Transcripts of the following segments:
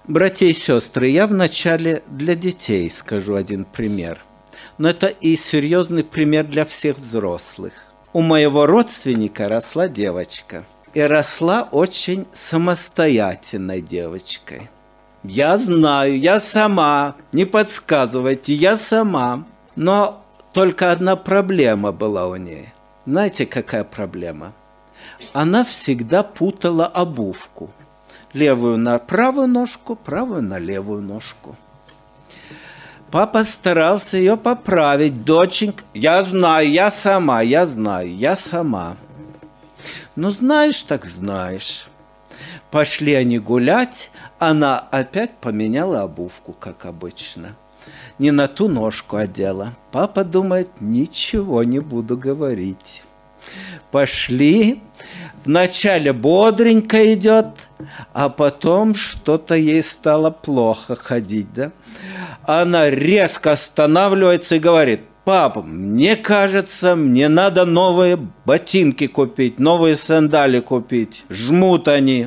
Братья и сестры, я вначале для детей скажу один пример. Но это и серьезный пример для всех взрослых. У моего родственника росла девочка. И росла очень самостоятельной девочкой. Я знаю, я сама, не подсказывайте, я сама. Но только одна проблема была у ней. Знаете, какая проблема? Она всегда путала обувку. Левую на правую ножку, правую на левую ножку. Папа старался ее поправить. Доченька, я знаю, я сама, я знаю, я сама. Ну, знаешь, так знаешь. Пошли они гулять, она опять поменяла обувку, как обычно. Не на ту ножку одела. Папа думает, ничего не буду говорить. Пошли. Вначале бодренько идет, а потом что-то ей стало плохо ходить, да? Она резко останавливается и говорит: папа, мне кажется, мне надо новые ботинки купить, новые сандали купить. Жмут они.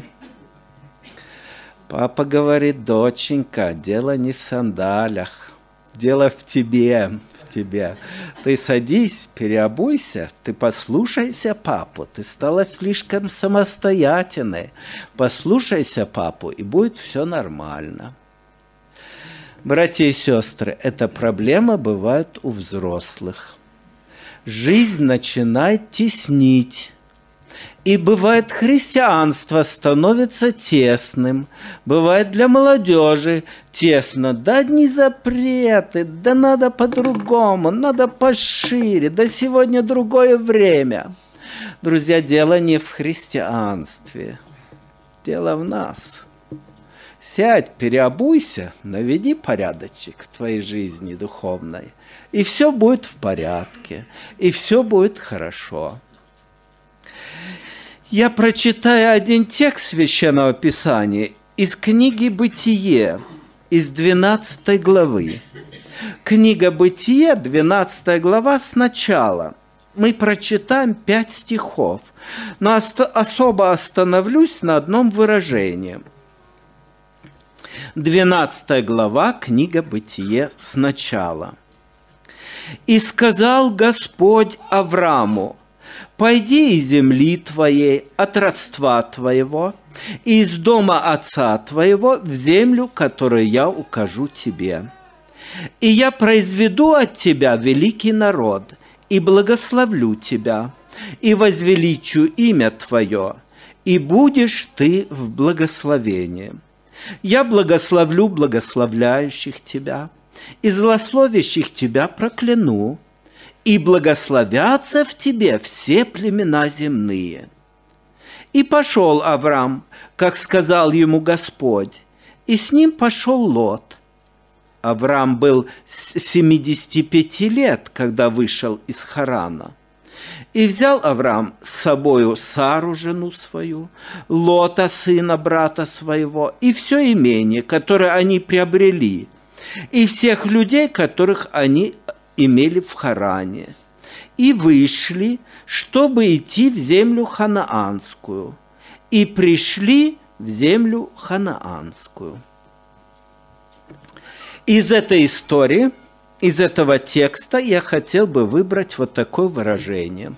Папа говорит: доченька, дело не в сандалях, дело в тебе. Ты садись, переобуйся, ты послушайся папу, ты стала слишком самостоятельной. Послушайся папу, и будет все нормально. Братья и сестры, эта проблема бывает у взрослых. Жизнь начинает теснить. И бывает, христианство становится тесным. Бывает, для молодежи тесно. Да одни запреты, да надо по-другому, надо пошире, да сегодня другое время. Друзья, дело не в христианстве. Дело в нас. Сядь, переобуйся, наведи порядочек в твоей жизни духовной. И все будет в порядке, и все будет хорошо. Я прочитаю один текст Священного Писания из книги «Бытие», из 12 главы. Книга «Бытие», 12 глава, сначала. Мы прочитаем 5 стихов, но особо остановлюсь на одном выражении. 12 глава, книга «Бытие», сначала. «И сказал Господь Аврааму: пойди из земли твоей, от родства твоего, и из дома отца твоего в землю, которую я укажу тебе. И я произведу от тебя великий народ, и благословлю тебя, и возвеличу имя твое, и будешь ты в благословении. Я благословлю благословляющих тебя, и злословящих тебя прокляну, и благословятся в тебе все племена земные. И пошел Авраам, как сказал ему Господь, и с ним пошел Лот. Авраам был 75 лет, когда вышел из Харана. И взял Авраам с собою Сару, жену свою, Лота, сына брата своего, и все имение, которое они приобрели, и всех людей, которых они имели в Харане, и вышли, чтобы идти в землю ханаанскую, и пришли в землю ханаанскую. Из этой истории, из этого текста я хотел бы выбрать вот такое выражение.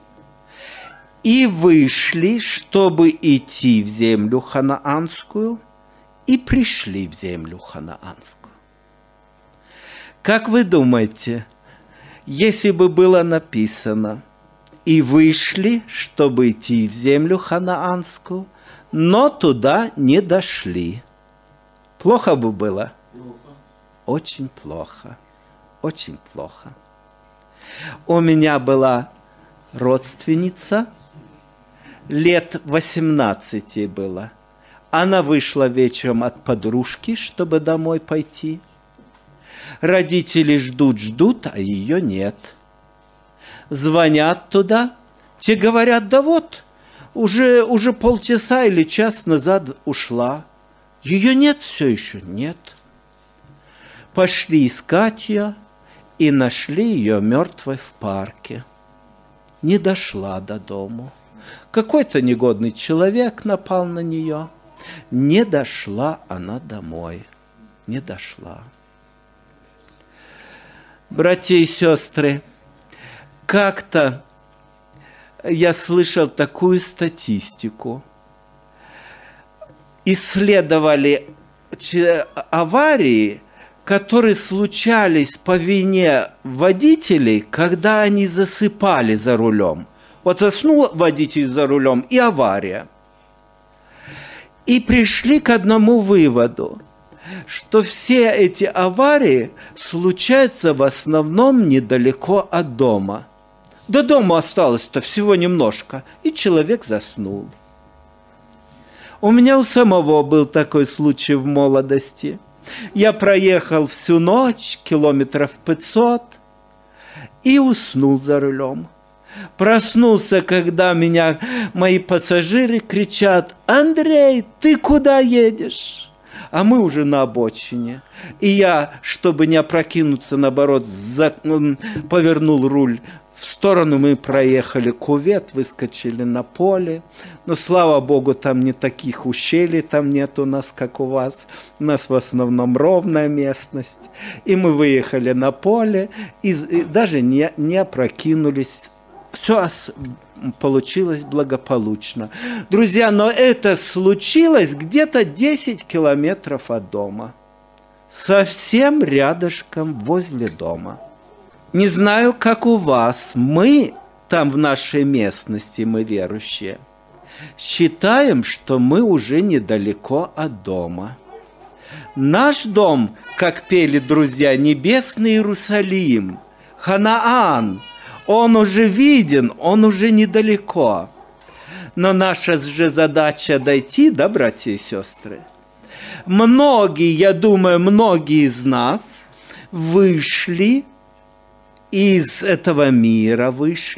И вышли, чтобы идти в землю ханаанскую, и пришли в землю ханаанскую. Как вы думаете, если бы было написано: и вышли, чтобы идти в землю ханаанскую, но туда не дошли, плохо бы было? Очень плохо, очень плохо. У меня была родственница, лет 18 было. Она вышла вечером от подружки, чтобы домой пойти. Родители ждут, а ее нет. Звонят туда, те говорят: да вот, уже полчаса или час назад ушла. Ее нет все еще? Нет. Пошли искать ее и нашли ее мертвой в парке. Не дошла до дому. Какой-то негодный человек напал на нее. Не дошла она домой. Не дошла. Братья и сестры, как-то я слышал такую статистику. Исследовали аварии, которые случались по вине водителей, когда они засыпали за рулем. Вот заснул водитель за рулем, и авария. И пришли к одному выводу, что все эти аварии случаются в основном недалеко от дома. До дома осталось-то всего немножко, и человек заснул. У меня у самого был такой случай в молодости. Я проехал всю ночь, километров 500, и уснул за рулем. Проснулся, когда меня мои пассажиры кричат: «Андрей, ты куда едешь?» А мы уже на обочине. И я, чтобы не опрокинуться, наоборот, повернул руль в сторону. Мы проехали кювет, выскочили на поле. Но, слава богу, там не таких ущелий, там нет у нас, как у вас. У нас в основном ровная местность. И мы выехали на поле и даже не опрокинулись. Все получилось благополучно. Друзья, но это случилось где-то 10 километров от дома. Совсем рядышком возле дома. Не знаю, как у вас. Мы там в нашей местности, мы верующие, считаем, что мы уже недалеко от дома. Наш дом, как пели друзья, небесный Иерусалим, Ханаан, он уже виден, он уже недалеко. Но наша же задача дойти, да, братья и сестры? Многие, я думаю, многие из нас вышли из этого мира,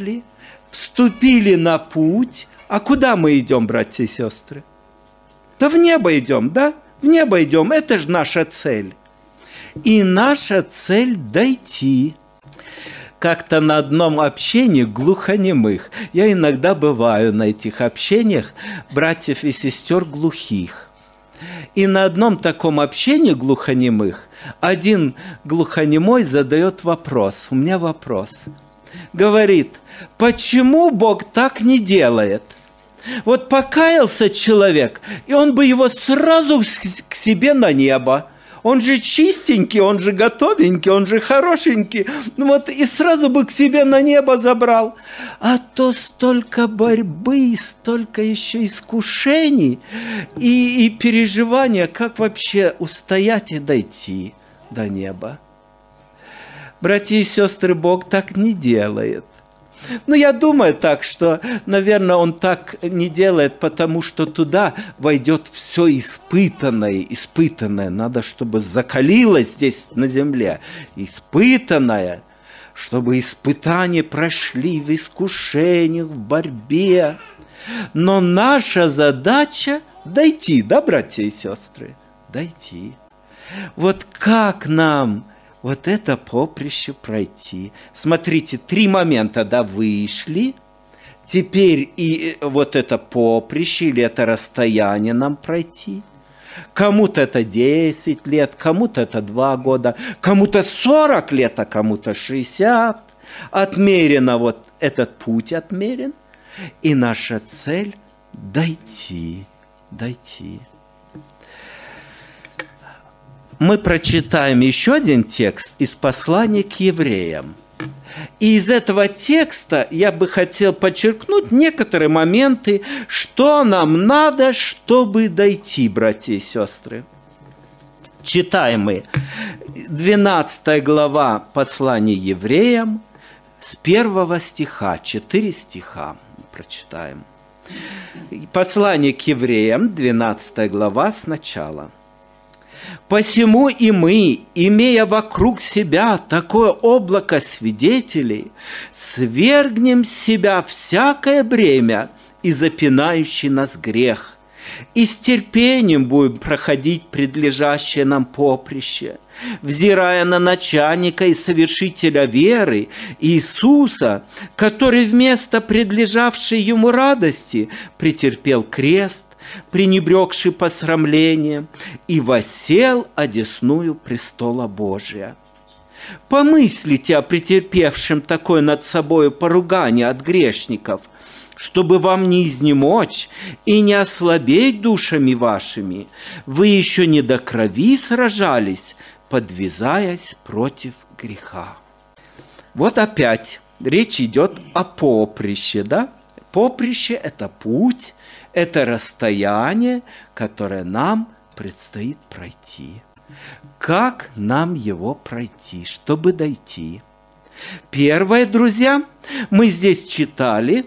вступили на путь. А куда мы идем, братья и сестры? Да в небо идем, да? В небо идем, это же наша цель. И наша цель дойти. Как-то на одном общении глухонемых, я иногда бываю на этих общениях братьев и сестер глухих. И на одном таком общении глухонемых один глухонемой задает вопрос. У меня вопрос. Говорит: почему Бог так не делает? Вот покаялся человек, и он бы его сразу к себе на небо. Он же чистенький, он же готовенький, он же хорошенький. Ну вот и сразу бы к себе на небо забрал. А то столько борьбы, столько еще искушений и переживания, как вообще устоять и дойти до неба. Братья и сестры, Бог так не делает. Но я думаю так, что, наверное, Он так не делает, потому что туда войдет все испытанное. Надо, чтобы закалилось здесь на земле. Испытанное, чтобы испытания прошли в искушениях, в борьбе. Но наша задача дойти, да, братья и сестры? Дойти. Вот как нам вот это поприще пройти? Смотрите, 3 момента, да, вышли. Теперь и вот это поприще или это расстояние нам пройти. Кому-то это 10 лет, кому-то это 2 года, кому-то 40 лет, а кому-то 60. Отмерено, вот этот путь отмерен. И наша цель – дойти. Мы прочитаем еще один текст из послания к евреям. И из этого текста я бы хотел подчеркнуть некоторые моменты, что нам надо, чтобы дойти, братья и сестры. Читаем мы 12 глава послания евреям с 1 стиха, 4 стиха прочитаем. Послание к евреям, 12 глава, сначала. «Посему и мы, имея вокруг себя такое облако свидетелей, свергнем с себя всякое бремя и запинающий нас грех, и с терпением будем проходить предлежащее нам поприще, взирая на начальника и совершителя веры Иисуса, который вместо предлежавшей ему радости претерпел крест, пренебрегший посрамлением, и воссел одесную престола Божия. Помыслите о претерпевшем такое над собою поругание от грешников, чтобы вам не изнемочь и не ослабеть душами вашими. Вы еще не до крови сражались, подвязаясь против греха. Вот опять речь идет о поприще, да? Поприще – это путь, это расстояние, которое нам предстоит пройти. Как нам его пройти, чтобы дойти? Первое, друзья, мы здесь читали: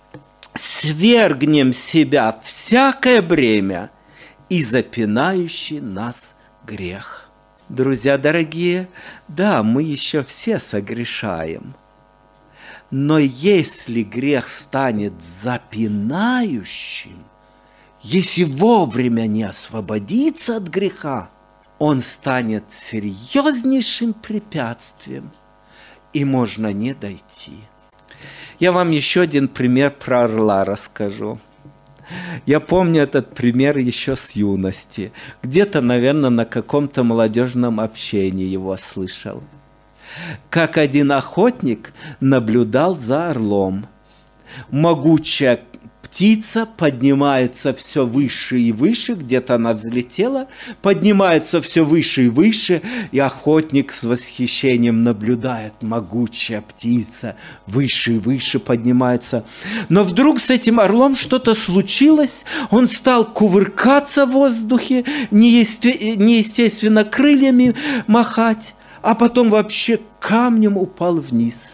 «Свергнем с себя всякое бремя и запинающий нас грех». Друзья дорогие, да, мы еще все согрешаем. Но если грех станет запинающим, если вовремя не освободиться от греха, он станет серьезнейшим препятствием, и можно не дойти. Я вам еще один пример про орла расскажу. Я помню этот пример еще с юности. Где-то, наверное, на каком-то молодежном общении его слышал. Как один охотник наблюдал за орлом. Могучая птица поднимается все выше и выше, где-то она взлетела, поднимается все выше и выше, и охотник с восхищением наблюдает: могучая птица выше и выше поднимается. Но вдруг с этим орлом что-то случилось, он стал кувыркаться в воздухе, неестественно крыльями махать, а потом вообще камнем упал вниз.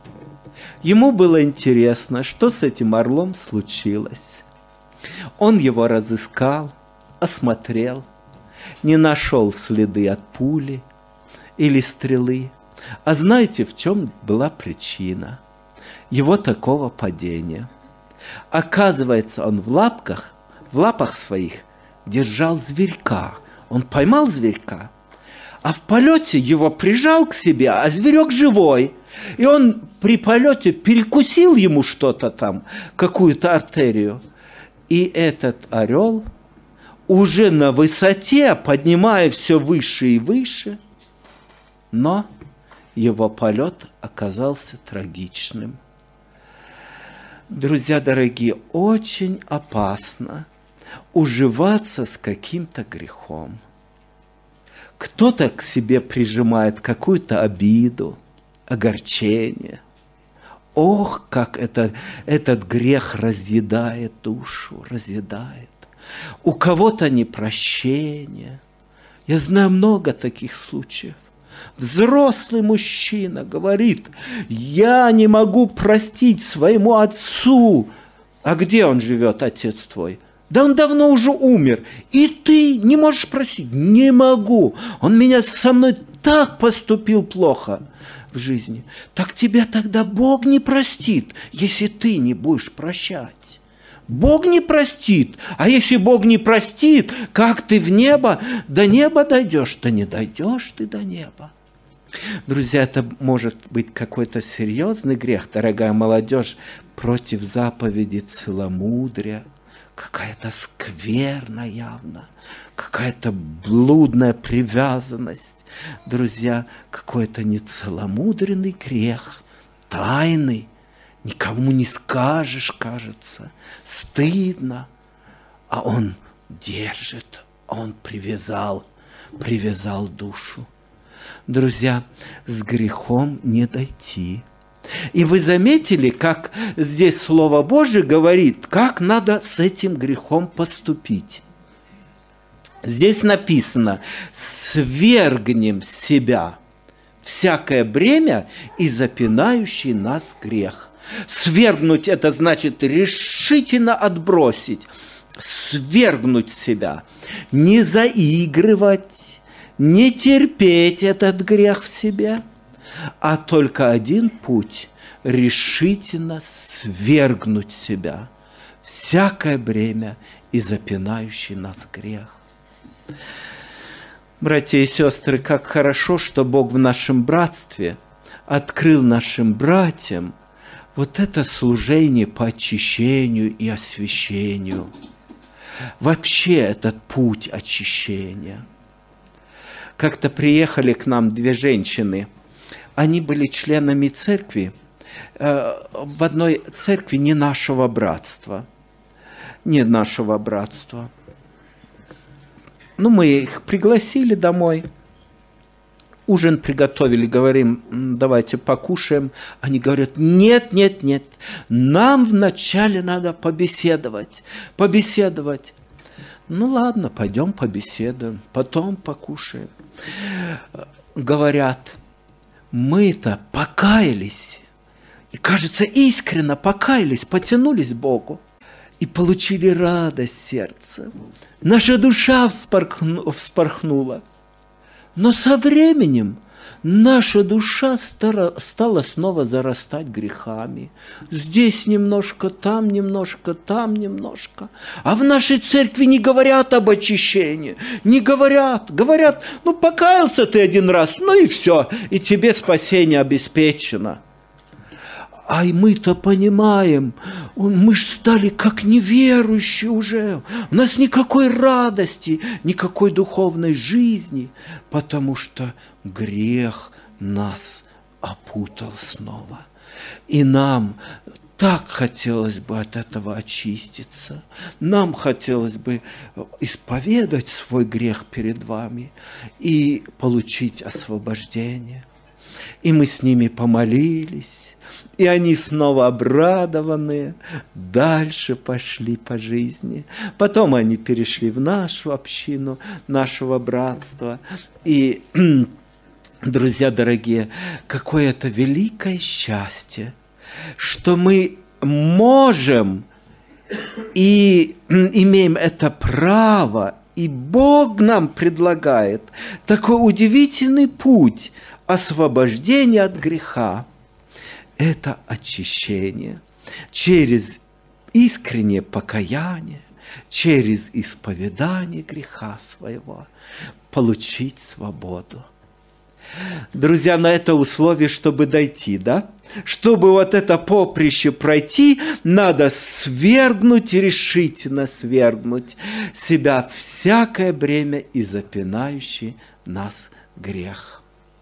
Ему было интересно, что с этим орлом случилось. Он его разыскал, осмотрел, не нашел следы от пули или стрелы. А знаете, в чем была причина его такого падения? Оказывается, он в лапах своих держал зверька. Он поймал зверька, а в полете его прижал к себе, а зверек живой. И он при полете перекусил ему что-то там, какую-то артерию. И этот орел уже на высоте, поднимая все выше и выше, но его полет оказался трагичным. Друзья дорогие, очень опасно уживаться с каким-то грехом. Кто-то к себе прижимает какую-то обиду, огорчение. Ох, как этот грех разъедает душу, разъедает. У кого-то непрощение. Я знаю много таких случаев. Взрослый мужчина говорит: я не могу простить своему отцу. А где он живет, отец твой? Да он давно уже умер. И ты не можешь простить? Не могу. Он со мной так поступил плохо в жизни. Так тебя тогда Бог не простит, если ты не будешь прощать. Бог не простит. А если Бог не простит, как ты в небо, до неба дойдешь? Да не дойдешь ты до неба. Друзья, это может быть какой-то серьезный грех, дорогая молодежь, против заповеди целомудрия. Какая-то скверна явно, какая-то блудная привязанность. Друзья, какой-то нецеломудренный грех, тайный, никому не скажешь, кажется, стыдно, а он держит, он привязал душу. Друзья, с грехом не дойти. И вы заметили, как здесь Слово Божие говорит, как надо с этим грехом поступить. Здесь написано: свергнем с себя всякое бремя и запинающий нас грех. Свергнуть – это значит решительно отбросить, свергнуть себя, не заигрывать, не терпеть этот грех в себе, а только один путь – решительно свергнуть себя, всякое бремя и запинающий нас грех. Братья и сестры, как хорошо, что Бог в нашем братстве открыл нашим братьям вот это служение по очищению и освящению. вообще этот путь очищения. Как-то приехали к нам две женщины. Они были членами церкви, в одной церкви не нашего братства. Не нашего братства. Мы их пригласили домой. Ужин приготовили, говорим, давайте покушаем. Они говорят, нет, нам вначале надо побеседовать. Ладно, пойдем побеседуем, потом покушаем. Говорят, мы-то покаялись, и, кажется, искренне покаялись, потянулись к Богу и получили радость сердца. Наша душа вспорхнула. Но со временем наша душа стала снова зарастать грехами. Здесь немножко, там немножко, там немножко. А в нашей церкви не говорят об очищении. Не говорят. Говорят, покаялся ты один раз, и все, и тебе спасение обеспечено. А мы-то понимаем, мы же стали как неверующие уже. У нас никакой радости, никакой духовной жизни, потому что грех нас опутал снова. И нам так хотелось бы от этого очиститься. Нам хотелось бы исповедать свой грех перед вами и получить освобождение. И мы с ними помолились. И они снова обрадованные, дальше пошли по жизни. Потом они перешли в нашу общину, нашего братства. И, друзья дорогие, какое это великое счастье, что мы можем и имеем это право, и Бог нам предлагает такой удивительный путь освобождения от греха. Это очищение через искреннее покаяние, через исповедание греха своего, получить свободу. Друзья, на это условие, чтобы дойти, Чтобы вот это поприще пройти, надо свергнуть, решительно свергнуть себя всякое бремя и запинающий нас грех.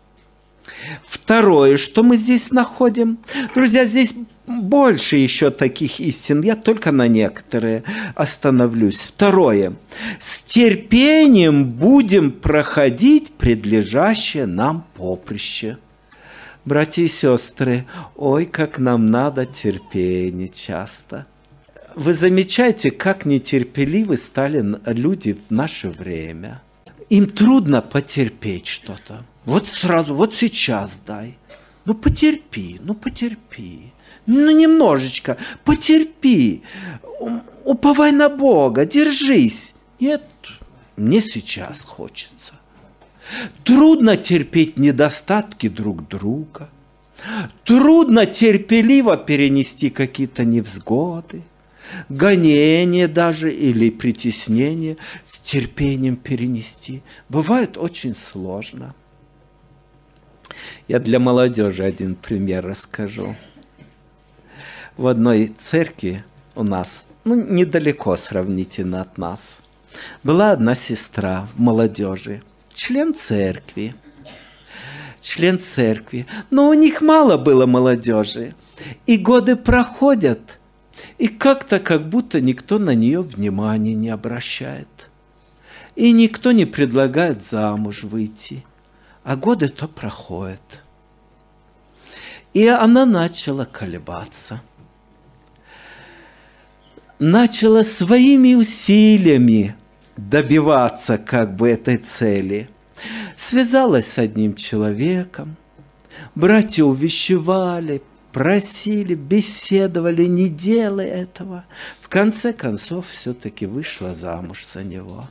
Второе, что мы здесь находим. Друзья, здесь больше еще таких истин. Я только на некоторые остановлюсь. Второе. С терпением будем проходить предлежащее нам поприще. Братья и сестры, ой, как нам надо терпения часто. Вы замечаете, как нетерпеливы стали люди в наше время. Им трудно потерпеть что-то. Вот сразу, вот сейчас дай. Потерпи. Немножечко, потерпи. Уповай на Бога, держись. Нет, мне сейчас хочется. Трудно терпеть недостатки друг друга. Трудно терпеливо перенести какие-то невзгоды, гонения даже или притеснения с терпением перенести. Бывает очень сложно. Я для молодежи один пример расскажу. В одной церкви у нас, недалеко сравнительно от нас, была одна сестра в молодежи, член церкви. Но у них мало было молодежи. И годы проходят, и как-то как будто никто на нее внимания не обращает. И никто не предлагает замуж выйти. А годы то проходят. И она начала колебаться. Начала своими усилиями добиваться этой цели. Связалась с одним человеком. Братья увещевали, просили, беседовали, не делай этого. В конце концов, все-таки вышла замуж за него.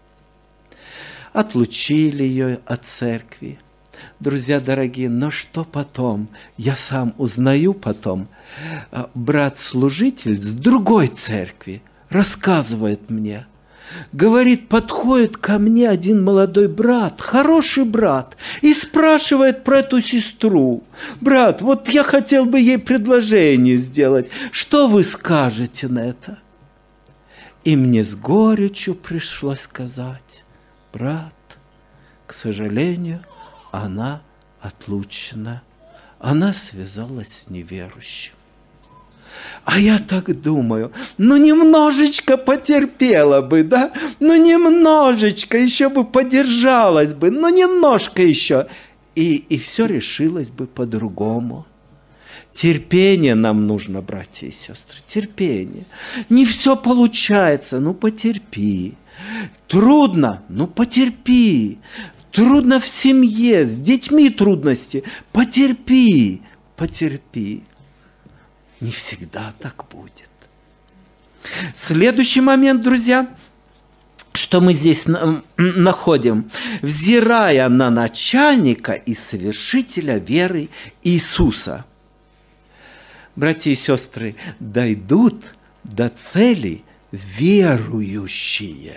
Отлучили ее от церкви. Друзья дорогие, но что потом? Я сам узнаю потом. Брат-служитель с другой церкви рассказывает мне. Говорит, подходит ко мне один молодой брат, хороший брат, и спрашивает про эту сестру. Брат, вот я хотел бы ей предложение сделать. Что вы скажете на это? И мне с горечью пришлось сказать: брат, к сожалению, она отлучена. Она связалась с неверующим. А я так думаю, немножечко потерпела бы, да? Немножечко еще бы подержалась бы, немножко еще. И все решилось бы по-другому. Терпение нам нужно, братья и сестры, терпение. Не все получается, потерпи. Трудно, потерпи. Трудно в семье, с детьми трудности. Потерпи, потерпи. Не всегда так будет. Следующий момент, друзья, что мы здесь находим. Взирая на начальника и совершителя веры Иисуса. Братья и сестры, дойдут до цели верующие,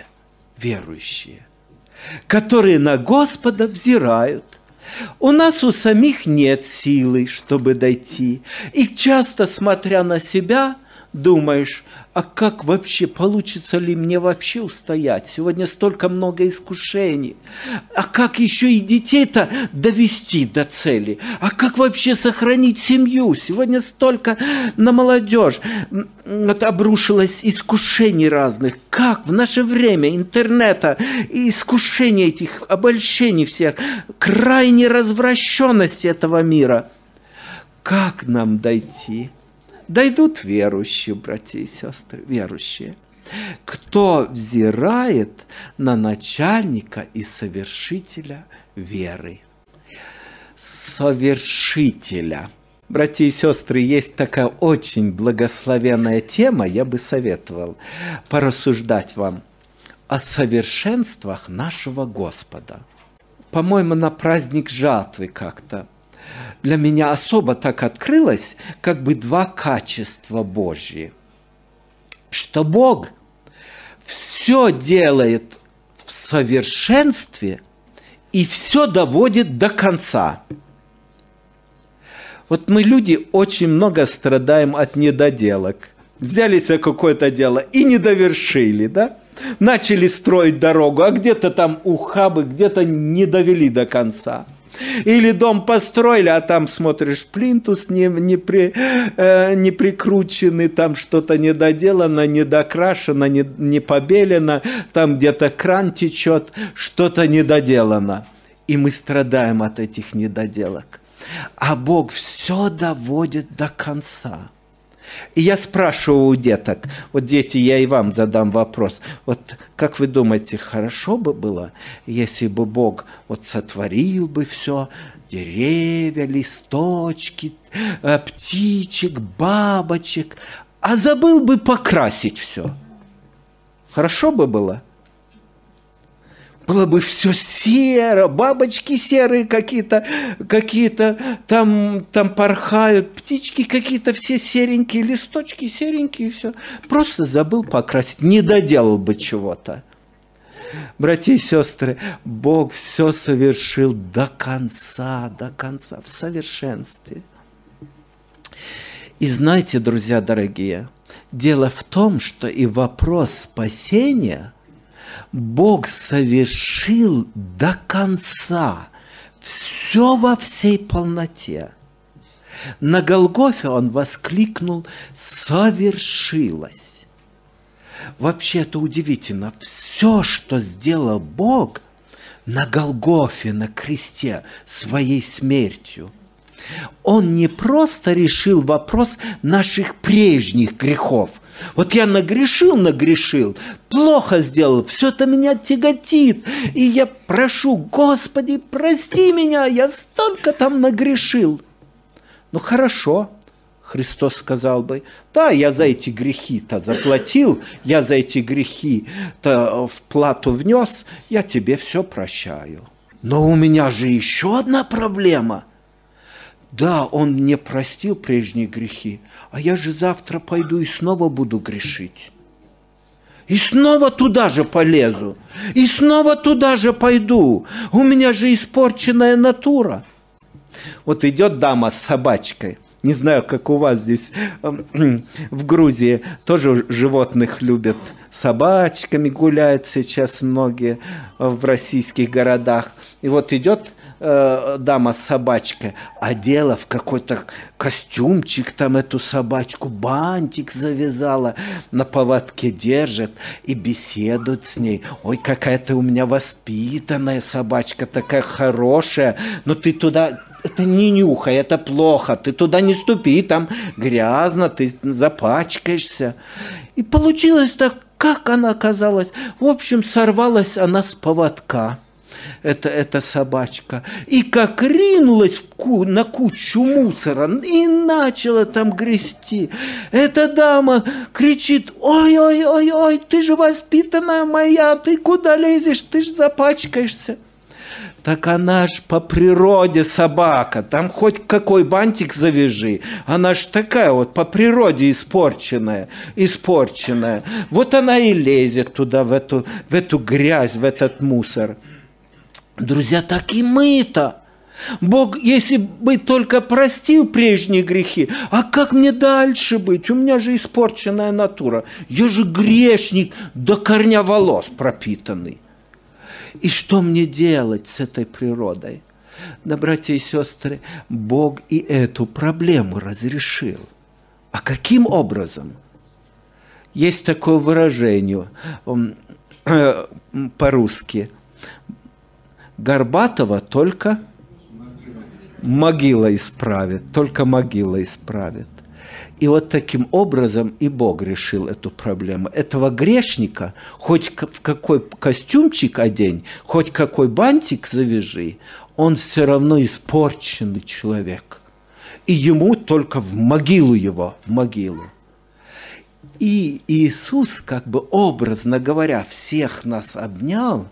которые на Господа взирают. У нас у самих нет силы, чтобы дойти. И часто, смотря на себя, думаешь: а как вообще, получится ли мне вообще устоять? Сегодня столько много искушений. А как еще и детей-то довести до цели? А как вообще сохранить семью? Сегодня столько на молодежь обрушилось искушений разных. Как в наше время интернета, искушения этих, обольщений всех, крайней развращенности этого мира. Как нам дойти? Дойдут верующие, братья и сестры, верующие. Кто взирает на начальника и совершителя веры. Совершителя. Братья и сестры, есть такая очень благословенная тема, я бы советовал порассуждать вам о совершенствах нашего Господа. По-моему, на праздник жатвы как-то для меня особо так открылось, как бы два качества Божьи. Что Бог все делает в совершенстве и все доводит до конца. Вот мы, люди, очень много страдаем от недоделок. Взялись за какое-то дело и не довершили, да? Начали строить дорогу, а где-то там ухабы, где-то не довели до конца. Или дом построили, а там смотришь, плинтус не прикрученный, там что-то недоделано, недокрашено, не побелено, там где-то кран течет, что-то недоделано. И мы страдаем от этих недоделок. А Бог все доводит до конца. И я спрашиваю у деток, вот дети, я и вам задам вопрос, вот как вы думаете, хорошо бы было, если бы Бог вот сотворил бы все, деревья, листочки, птичек, бабочек, а забыл бы покрасить все? Хорошо бы было? Было бы все серо, бабочки серые какие-то там порхают, птички какие-то все серенькие, листочки серенькие, и все. Просто забыл покрасить, не доделал бы чего-то. Братья и сестры, Бог все совершил до конца, в совершенстве. И знаете, друзья дорогие, дело в том, что и вопрос спасения Бог совершил до конца, все во всей полноте. На Голгофе Он воскликнул: «Совершилось». Вообще это удивительно. Все, что сделал Бог на Голгофе, на кресте, своей смертью, Он не просто решил вопрос наших прежних грехов. Вот я нагрешил, плохо сделал, все это меня тяготит. И я прошу: Господи, прости меня, я столько там нагрешил. Ну хорошо, Христос сказал бы: да, я за эти грехи-то заплатил, я за эти грехи-то в плату внес, я тебе все прощаю. Но у меня же еще одна проблема. Да, Он мне простил прежние грехи, а я же завтра пойду и снова буду грешить. И снова туда же полезу, и снова туда же пойду. У меня же испорченная натура. Вот идет дама с собачкой Не знаю, как у вас здесь в Грузии тоже животных любят. Собачками гуляют сейчас многие в российских городах. И вот идет дама с собачкой, одела в какой-то костюмчик там эту собачку, бантик завязала, на поводке держит и беседует с ней. Ой, какая ты у меня воспитанная собачка, такая хорошая, но ты туда... Это не нюхай, это плохо, ты туда не ступи, там грязно, ты запачкаешься. И получилось так, как она оказалась. В общем, сорвалась она с поводка, эта собачка, и как ринулась на кучу мусора и начала там грести. Эта дама кричит: ой-ой-ой-ой, ты же воспитанная моя, ты куда лезешь, ты же запачкаешься. Так она ж по природе собака, там хоть какой бантик завяжи, она ж такая вот по природе испорченная. Вот она и лезет туда, в эту грязь, в этот мусор. Друзья, так и мы-то. Бог, если бы только простил прежние грехи, а как мне дальше быть? У меня же испорченная натура, я же грешник до корня волос пропитанный. И что мне делать с этой природой? Да, братья и сестры, Бог и эту проблему разрешил. А каким образом? Есть такое выражение по-русски: Горбатого только могила исправит, только могила исправит. И вот таким образом и Бог решил эту проблему. Этого грешника хоть в какой костюмчик одень, хоть какой бантик завяжи, он все равно испорченный человек. И ему только в могилу его, в могилу. И Иисус, как бы образно говоря, всех нас обнял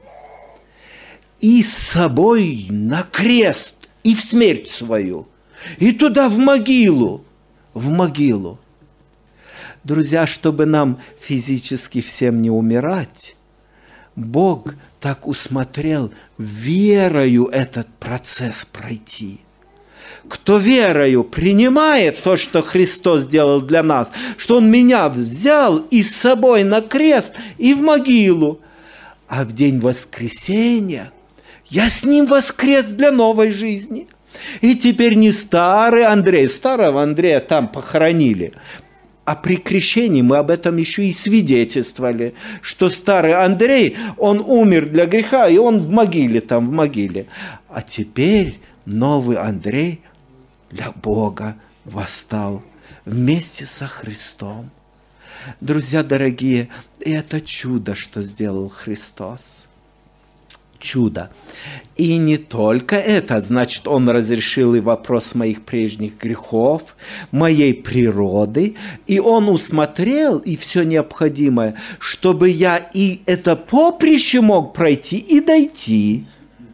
и с собой на крест, и в смерть свою, и туда в могилу. В могилу. Друзья, чтобы нам физически всем не умирать, Бог так усмотрел верою этот процесс пройти. Кто верою принимает то, что Христос сделал для нас, что Он меня взял и с собой на крест и в могилу, а в день воскресения я с Ним воскрес для новой жизни. И теперь не старый Андрей, старого Андрея там похоронили, а при крещении мы об этом еще и свидетельствовали, что старый Андрей, он умер для греха, и он в могиле, там в могиле. А теперь новый Андрей для Бога восстал вместе со Христом. Друзья дорогие, и это чудо, что сделал Христос. Чудо. И не только это, значит, Он разрешил и вопрос моих прежних грехов, моей природы, и Он усмотрел и все необходимое, чтобы я и это поприще мог пройти и дойти.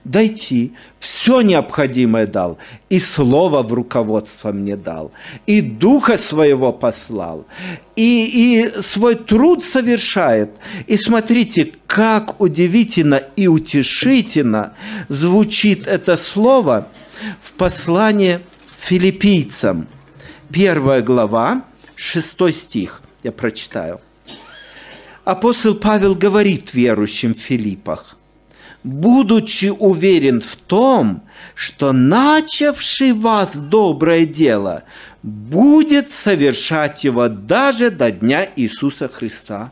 Все необходимое дал, и слово в руководство мне дал, и духа своего послал, и свой труд совершает. И смотрите, как удивительно и утешительно звучит это слово в послании филиппийцам. 1 глава, 6 стих, я прочитаю. Апостол Павел говорит верующим в Филиппах: будучи уверен в том, что начавший вас доброе дело будет совершать его даже до дня Иисуса Христа.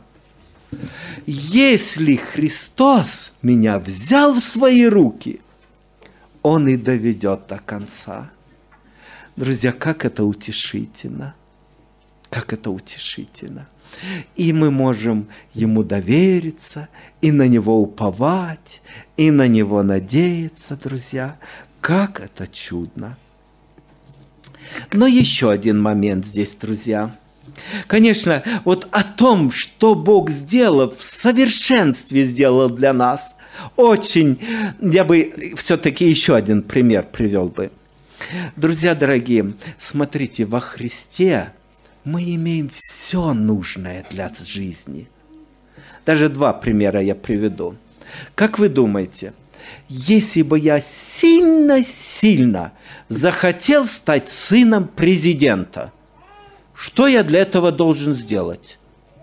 Если Христос меня взял в свои руки, Он и доведет до конца. Друзья, как это утешительно! Как это утешительно! И мы можем Ему довериться, и на Него уповать, и на Него надеяться, друзья. Как это чудно! Но еще один момент здесь, друзья. Конечно, вот о том, что Бог сделал, в совершенстве сделал для нас, очень, я бы все-таки еще один пример привел бы. Друзья дорогие, смотрите, во Христе мы имеем все нужное для жизни. Даже 2 примера я приведу. Как вы думаете, если бы я сильно-сильно захотел стать сыном президента, что я для этого должен сделать?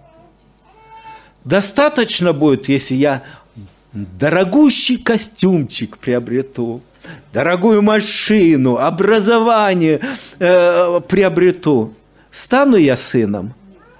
Достаточно будет, если я дорогущий костюмчик приобрету, дорогую машину, образование приобрету. Стану я сыном?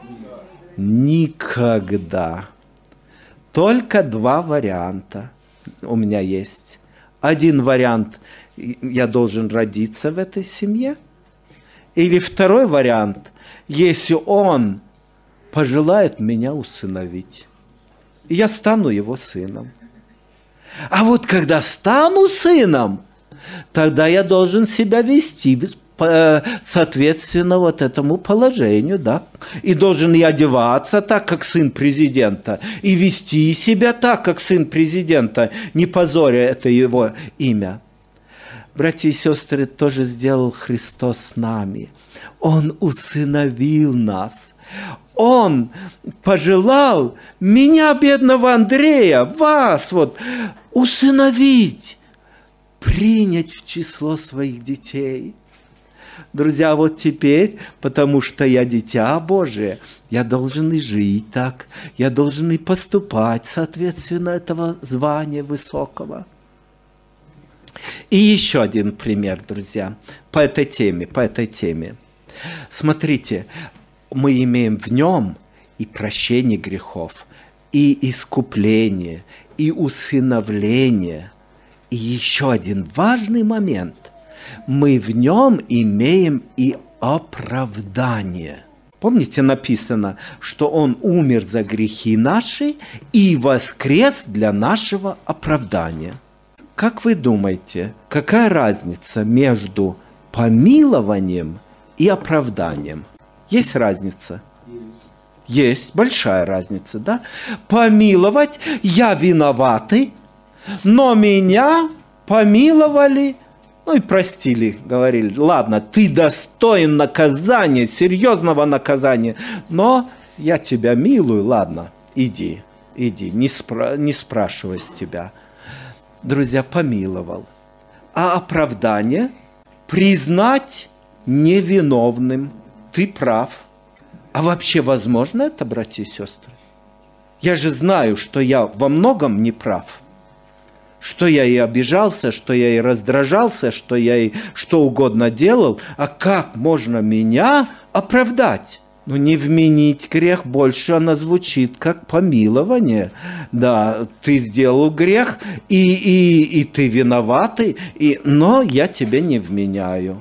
Никогда. Только два варианта у меня есть. Один вариант – я должен родиться в этой семье. Или второй вариант – если он пожелает меня усыновить, и я стану его сыном. А вот когда стану сыном, тогда я должен себя вести соответственно вот этому положению, да, и должен и одеваться так, как сын президента, и вести себя так, как сын президента, не позоря это его имя. Братья и сестры, тоже сделал Христос с нами. Он усыновил нас. Он пожелал меня, бедного Андрея, вас вот усыновить, принять в число своих детей. Друзья, вот теперь, потому что я дитя Божие, я должен и жить так, я должен и поступать соответственно этого звания высокого. И еще один пример, друзья, по этой теме. Смотрите, мы имеем в нем и прощение грехов, и искупление, и усыновление. И еще один важный момент. Мы в нем имеем и оправдание. Помните, написано, что Он умер за грехи наши и воскрес для нашего оправдания. Как вы думаете, какая разница между помилованием и оправданием? Есть разница? Есть большая разница, да? Помиловать, я виноватый, но меня помиловали, ну и простили, говорили, ладно, ты достоин наказания, серьезного наказания, но я тебя милую, ладно, иди, не спрашивай с тебя. Друзья, помиловал. А оправдание признать невиновным. Ты прав. А вообще возможно это, братья и сестры? Я же знаю, что я во многом не прав. Что я и обижался, что я и раздражался, что я и что угодно делал. А как можно меня оправдать? Ну, не вменить грех, больше она звучит как помилование. Да, ты сделал грех, и ты виноватый, но я тебе не вменяю.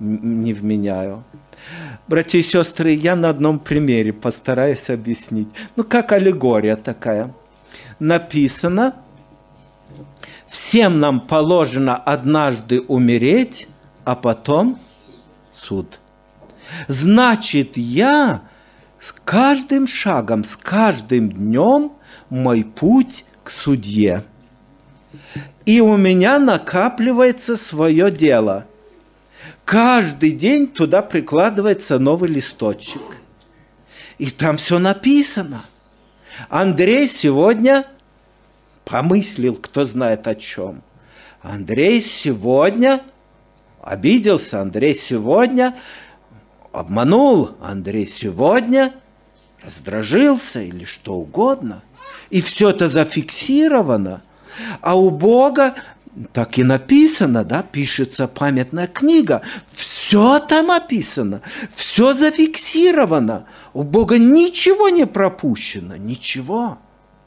Братья и сестры, я на одном примере постараюсь объяснить. Ну, как аллегория такая. Написано, всем нам положено однажды умереть, а потом суд. Значит, я с каждым шагом, с каждым днем мой путь к судье. И у меня накапливается свое дело. Каждый день туда прикладывается новый листочек. И там все написано. Андрей сегодня помыслил, кто знает о чем. Андрей сегодня обиделся, Андрей сегодня обманул, Андрей сегодня раздражился или что угодно. И все это зафиксировано. А у Бога так и написано, да, пишется памятная книга. Все там описано, все зафиксировано. У Бога ничего не пропущено, ничего.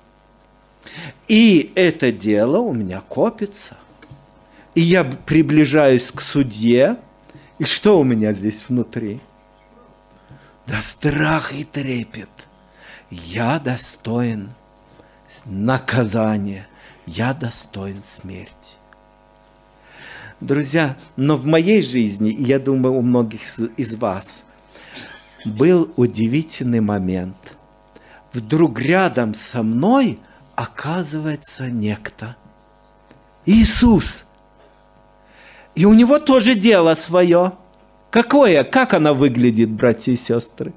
И это дело у меня копится. И я приближаюсь к судье. И что у меня здесь внутри? Да страх и трепет. Я достоин наказания. Я достоин смерти. Друзья, но в моей жизни, и я думаю, у многих из вас, был удивительный момент. Вдруг рядом со мной оказывается некто. Иисус. И у него тоже дело свое. Какое? Как оно выглядит, братья и сестры?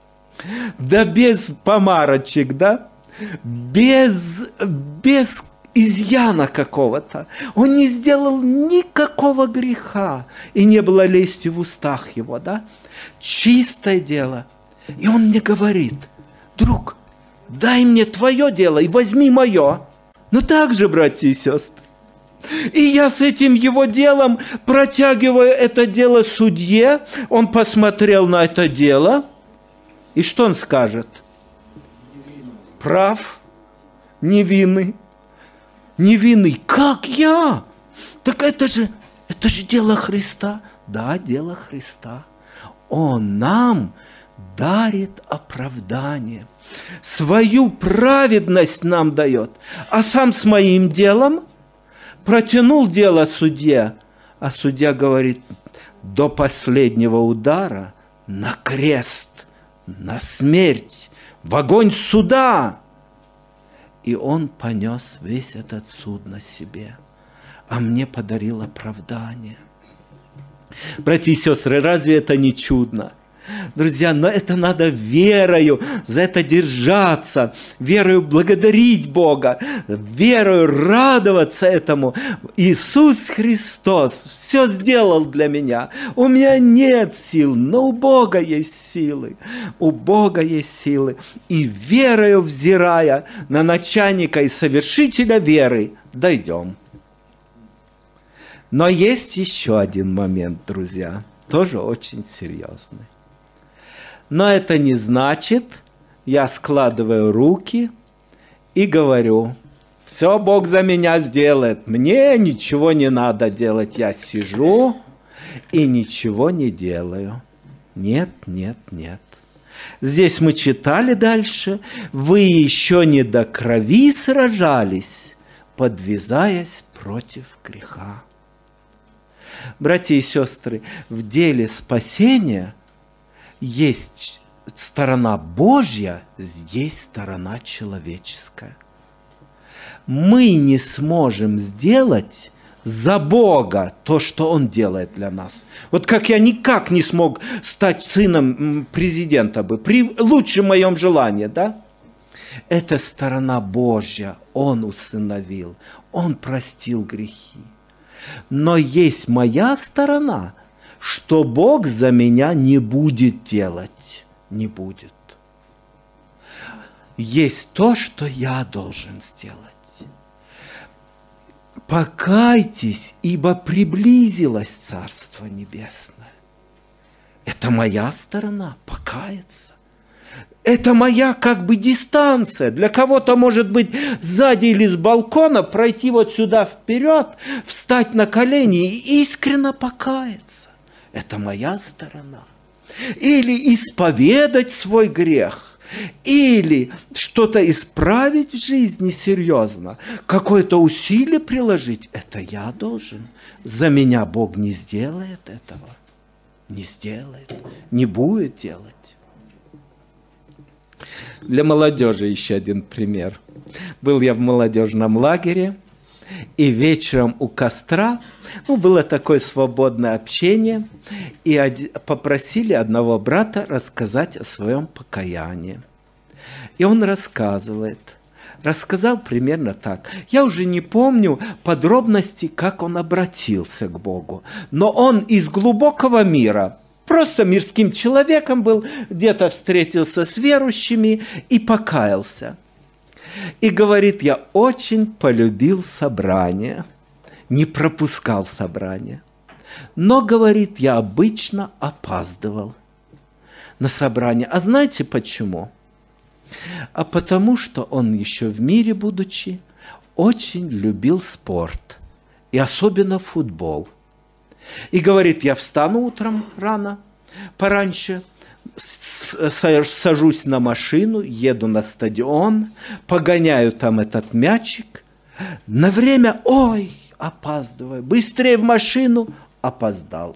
Да без помарочек, да? Без изъяна какого-то. Он не сделал никакого греха, и не было лести в устах его, да? Чистое дело. И он мне говорит: друг, дай мне твое дело и возьми мое. Ну так же, братья и сестры. И я с этим его делом протягиваю это дело судье. Он посмотрел на это дело. И что он скажет? Прав, невинный. Невинный. Как я? Так это же дело Христа. Да, дело Христа. Он нам дарит оправдание. Свою праведность нам дает. А сам с моим делом протянул дело судье. А судья говорит: до последнего удара на крест, на смерть, в огонь суда. И он понес весь этот суд на себе, а мне подарил оправдание. Братья и сестры, разве это не чудно? Друзья, но это надо верою за это держаться, верою благодарить Бога, верою радоваться этому. Иисус Христос все сделал для меня. У меня нет сил, но у Бога есть силы. У Бога есть силы. И верою взирая на начальника и совершителя веры, дойдем. Но есть еще один момент, друзья, тоже очень серьезный. Но это не значит, я складываю руки и говорю: все Бог за меня сделает, мне ничего не надо делать, я сижу и ничего не делаю. Нет, нет, нет. Здесь мы читали дальше: вы еще не до крови сражались, подвязаясь против греха. Братья и сестры, в деле спасения есть сторона Божья, есть сторона человеческая. Мы не сможем сделать за Бога то, что Он делает для нас. Вот как я никак не смог стать сыном президента бы, при лучшем моем желании, да? Это сторона Божья, Он усыновил, Он простил грехи. Но есть моя сторона, что Бог за меня не будет делать, не будет. Есть то, что я должен сделать. Покайтесь, ибо приблизилось Царство Небесное. Это моя сторона, покаяться. Это моя как бы дистанция. Для кого-то может быть сзади или с балкона пройти вот сюда вперед, встать на колени и искренне покаяться. Это моя сторона. Или исповедать свой грех, или что-то исправить в жизни серьезно, какое-то усилие приложить. Это я должен. За меня Бог не сделает этого. Не сделает, не будет делать. Для молодежи еще один пример. Был я в молодежном лагере, и вечером у костра, было такое свободное общение, и попросили одного брата рассказать о своем покаянии. И он рассказывает. Рассказал примерно так. Я уже не помню подробностей, как он обратился к Богу, но он из глубокого мира, просто мирским человеком был, где-то встретился с верующими и покаялся. И говорит: я очень полюбил собрание, не пропускал собрание. Но, говорит, я обычно опаздывал на собрание. А знаете почему? А потому что он еще в мире будучи, очень любил спорт, и особенно футбол. И говорит: я встану утром рано, пораньше, сажусь на машину, еду на стадион, погоняю там этот мячик. На время, опаздываю, быстрее в машину, опоздал.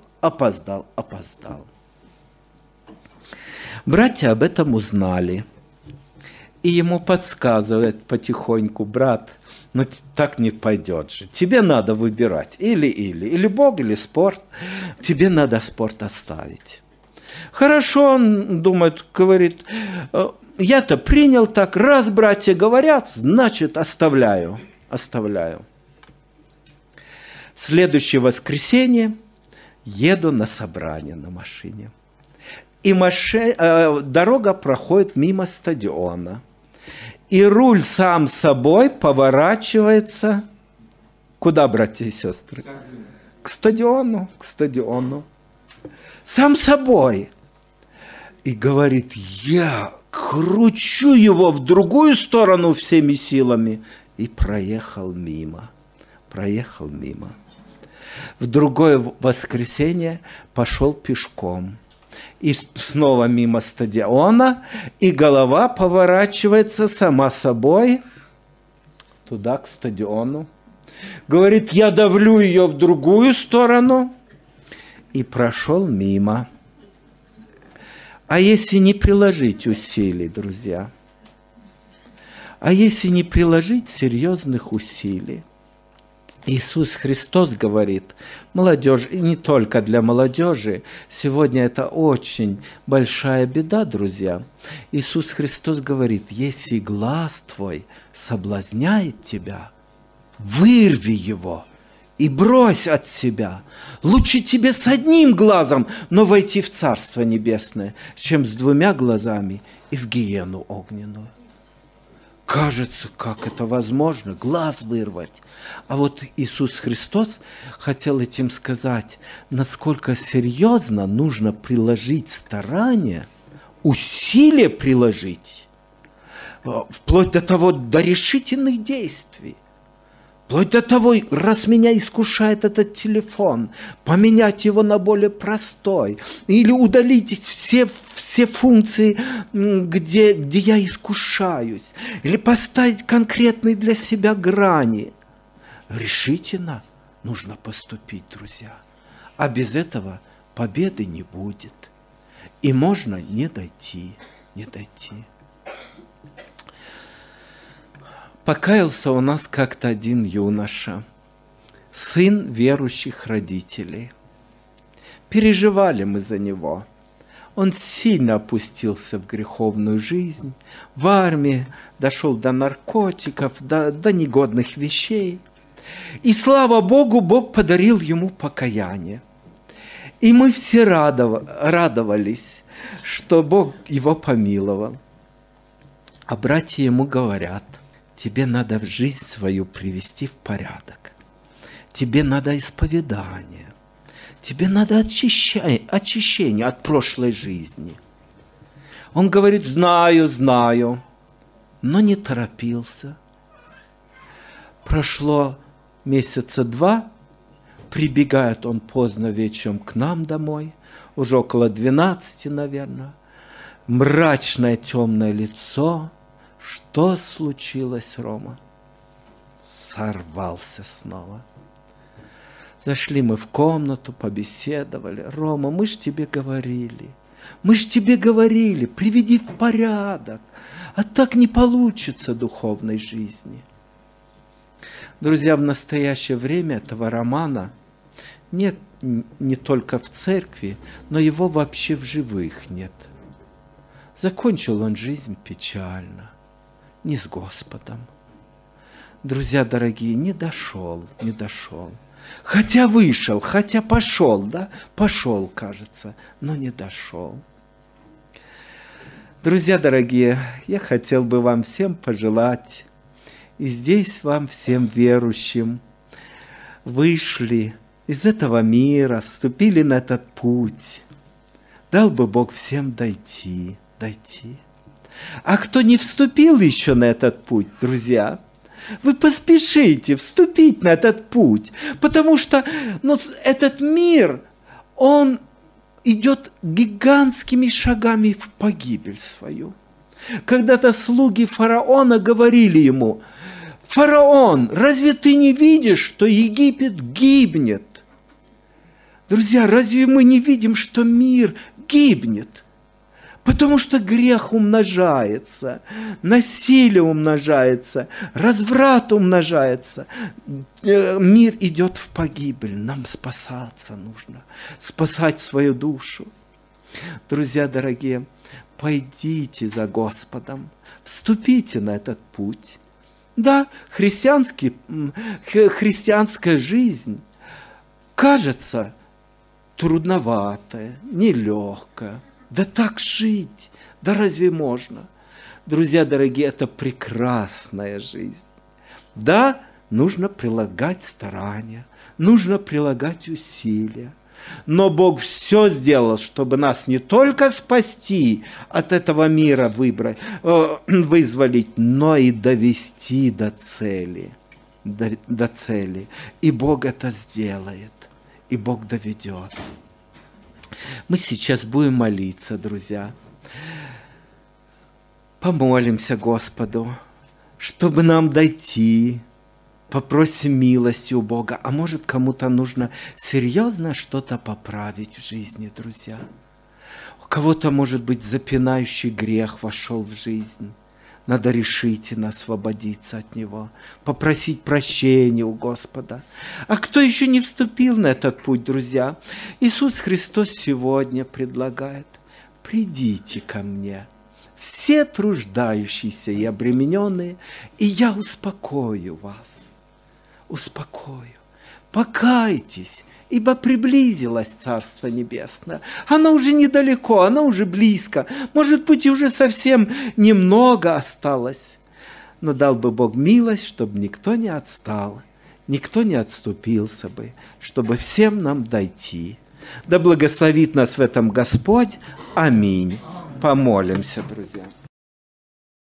Братья об этом узнали. И ему подсказывает потихоньку: брат, так не пойдет же. Тебе надо выбирать или Бог, или спорт. Тебе надо спорт оставить. Хорошо, он думает, говорит: я-то принял так, раз братья говорят, значит оставляю. оставляю. В следующее воскресенье еду на собрание на машине. И дорога проходит мимо стадиона. И руль сам собой поворачивается. Куда, братья и сестры? К стадиону, к стадиону. Сам собой. И говорит, я кручу его в другую сторону всеми силами. И проехал мимо. Проехал мимо. В другое воскресенье пошел пешком. И снова мимо стадиона. И голова поворачивается сама собой туда, к стадиону. Говорит, я давлю ее в другую сторону. И прошел мимо. А если не приложить усилий, друзья? А если не приложить серьезных усилий? Иисус Христос говорит, молодежь, и не только для молодежи, сегодня это очень большая беда, друзья. Иисус Христос говорит, если глаз твой соблазняет тебя, вырви его и брось от себя. Лучше тебе с одним глазом, но войти в Царство Небесное, чем с двумя глазами и в гиену огненную. Кажется, как это возможно, глаз вырвать. А вот Иисус Христос хотел этим сказать, насколько серьезно нужно приложить старания, усилия приложить, вплоть до того, до решительных действий. Вплоть до того, раз меня искушает этот телефон, поменять его на более простой. Или удалить все функции, где я искушаюсь. Или поставить конкретные для себя грани. Решительно нужно поступить, друзья. А без этого победы не будет. И можно не дойти, не дойти. Покаялся у нас как-то один юноша, сын верующих родителей. Переживали мы за него. Он сильно опустился в греховную жизнь, в армии, дошел до наркотиков, до негодных вещей. И слава Богу, Бог подарил ему покаяние. И мы все радовались, что Бог его помиловал. А братья ему говорят, тебе надо жизнь свою привести в порядок. Тебе надо исповедание. Тебе надо очищение от прошлой жизни. Он говорит, знаю, но не торопился. Прошло месяца 2, прибегает он поздно вечером к нам домой, уже около 12, наверное. Мрачное темное лицо. Что случилось, Рома? Сорвался снова. Зашли мы в комнату, побеседовали. Рома, мы ж тебе говорили, приведи в порядок, а так не получится духовной жизни. Друзья, в настоящее время этого Романа нет не только в церкви, но его вообще в живых нет. Закончил он жизнь печально. Не с Господом. Друзья дорогие, не дошел. Хотя вышел, хотя пошел, да? Пошел, кажется, но не дошел. Друзья дорогие, я хотел бы вам всем пожелать, и здесь вам всем верующим, вышли из этого мира, вступили на этот путь. Дал бы Бог всем дойти. А кто не вступил еще на этот путь, друзья, вы поспешите вступить на этот путь, потому что этот мир, он идет гигантскими шагами в погибель свою. Когда-то слуги фараона говорили ему, «Фараон, разве ты не видишь, что Египет гибнет?» Друзья, разве мы не видим, что мир гибнет? Потому что грех умножается, насилие умножается, разврат умножается. Мир идет в погибель. Нам спасаться нужно, спасать свою душу. Друзья дорогие, пойдите за Господом, вступите на этот путь Да, христианская жизнь кажется трудноватая, нелегкая. Да так жить, да разве можно? Друзья дорогие, это прекрасная жизнь. Да, нужно прилагать старания, нужно прилагать усилия. Но Бог все сделал, чтобы нас не только спасти от этого мира, вызволить, но и довести до цели. До цели. И Бог это сделает. И Бог доведет. Мы сейчас будем молиться, друзья. Помолимся Господу, чтобы нам дойти. Попросим милости у Бога. А может, кому-то нужно серьезно что-то поправить в жизни, друзья. У кого-то, может быть, запинающий грех вошел в жизнь. Надо решительно освободиться от него, попросить прощения у Господа. А кто еще не вступил на этот путь, друзья? Иисус Христос сегодня предлагает: придите ко мне, все труждающиеся и обремененные, и я успокою вас. Успокою. Покайтесь, ибо приблизилось Царство Небесное. Оно уже недалеко, оно уже близко. Может быть, уже совсем немного осталось. Но дал бы Бог милость, чтобы никто не отстал, никто не отступился бы, чтобы всем нам дойти. Да благословит нас в этом Господь. Аминь. Помолимся, друзья.